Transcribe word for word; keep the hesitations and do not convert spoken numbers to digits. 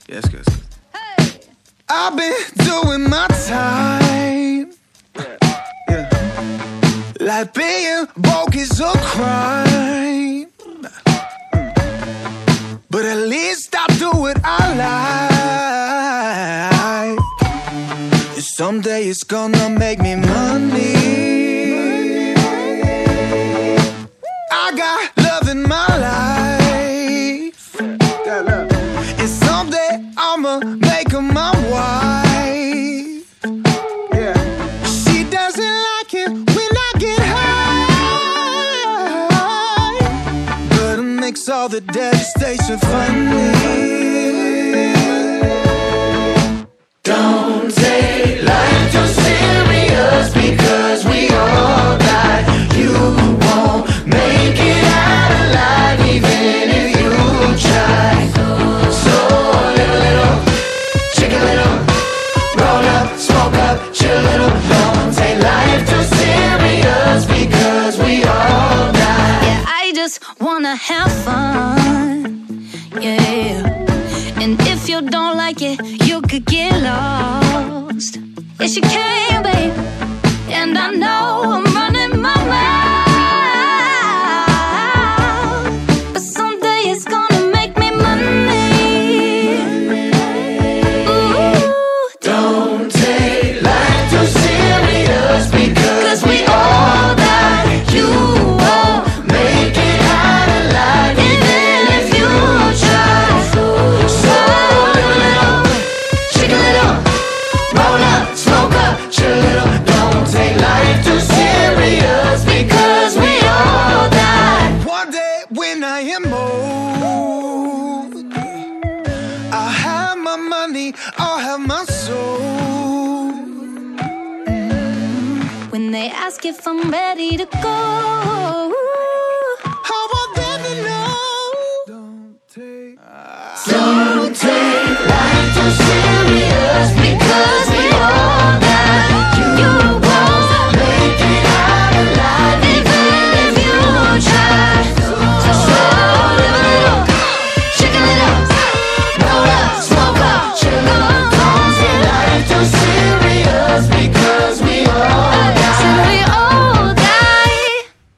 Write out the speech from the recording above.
Yeah, it's good. It's good. Hey. I've been doing my time. Yeah. Like being broke is a crime. But at least I do what I like. Someday it's gonna make me money. I got love in my life. And someday I'ma make her my wife. Yeah. She doesn't like it when I get high, but it makes all the devastation funny. Don't take life too serious, because we all die. You won't make it out alive, even if you try. So live a little, chick a little, roll up, smoke up, chill a little. Don't take life too serious, because we all die. Yeah, I just wanna have fun, yeah. And if you don't like it, you could get lost. Yes, you can, babe. And I know I'm running my mouth, but someday it's gonna make me money. Ooh, don't take life too serious, because we all die. You won't make it out alive, even if you try. So live a little, shake a little, roll up, smoke up, chill a little. Don't take life too serious, because we all die. One day when I am old, I'll have my money, I'll have my soul. when they ask if I'm ready to go, How about them to know? Don't take, don't take life too serious.